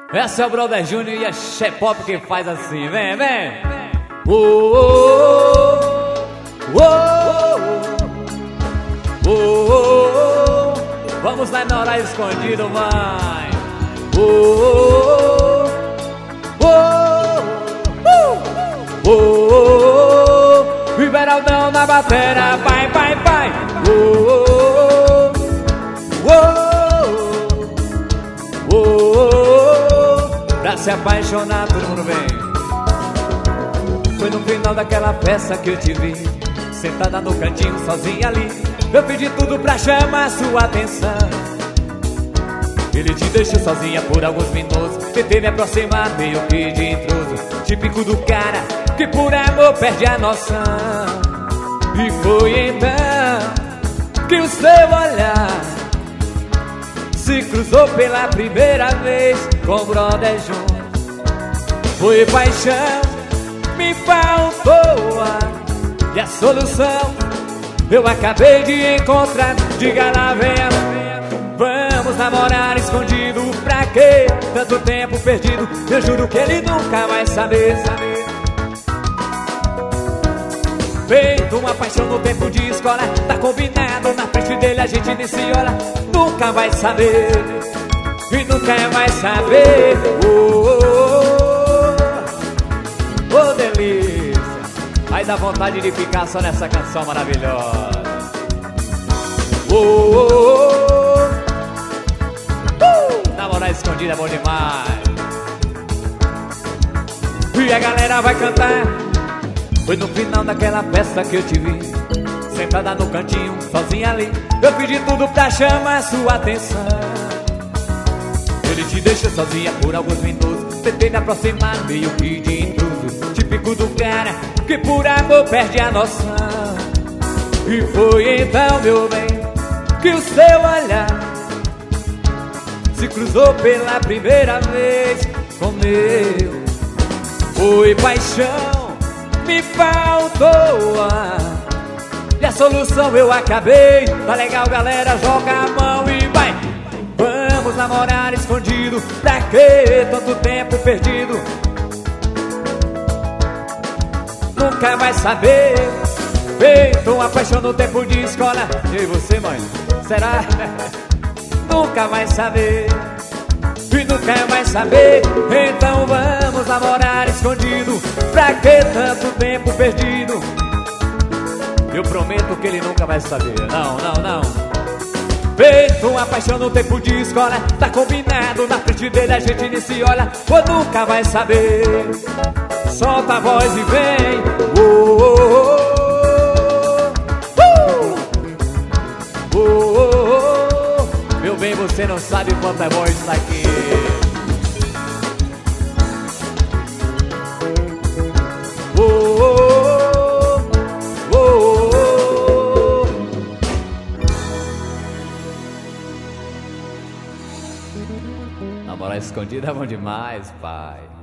Essa é o Brother Júnior e a Xepop que faz assim, vem, vem. Oh, oh, oh, oh, oh, oh. Vamos lá na hora escondido, vai. Oh, oh, oh, oh, oh. Ribeiraldão na batera, vai, vai, vai. Oh, oh, oh, oh. Pra se apaixonar, todo mundo vem. Foi no final daquela festa que eu te vi, sentada no cantinho sozinha ali. Eu pedi tudo pra chamar sua atenção. Ele te deixou sozinha por alguns minutos. Tentei me aproximar meio que de intruso, típico do cara que por amor perde a noção. E foi então que o seu olhar se cruzou pela primeira vez com o Brother Júnior. Foi paixão, me faltou ar, e a solução eu acabei de encontrar. Diga lá, venha, vamos namorar escondido. Pra quê? Tanto tempo perdido. Eu juro que ele nunca vai saber. Feito uma paixão no tempo de escola, tá combinado, na frente dele a gente nem se olha. Nunca vai saber, e nunca vai saber. Oh, delícia. Aí dá vontade de ficar só nessa canção maravilhosa. Namorar escondida é bom demais. E a galera vai cantar. Foi no final daquela festa que eu te vi, sentada no cantinho, sozinha ali. Eu pedi tudo pra chamar sua atenção. Ele te deixou sozinha por alguns minutos. Tentei me aproximar meio que de intruso, típico do cara que por amor perde a noção. E foi então, meu bem, que o seu olhar se cruzou pela primeira vez com o meu. Foi paixão, me faltou ar, e a solução eu acabei. Tá legal, galera, joga a mão e vai. Vamos namorar escondido. Pra quê? Tanto tempo perdido. Nunca vai saber. Feito uma paixão no tempo de escola. E você, mãe? Será? Nunca vai saber, e nunca vai saber. Então vamos namorar escondido. Pra que tanto tempo perdido? Eu prometo que ele nunca vai saber. Não, não, não. Feito uma paixão no tempo de escola, tá combinado, na frente dele a gente nem se olha. Ou nunca vai saber. Solta a voz e vem. Oh, oh, oh, oh, oh. Meu bem, você não sabe quanto é bom isso aqui. Namorar escondida é bom demais, pai.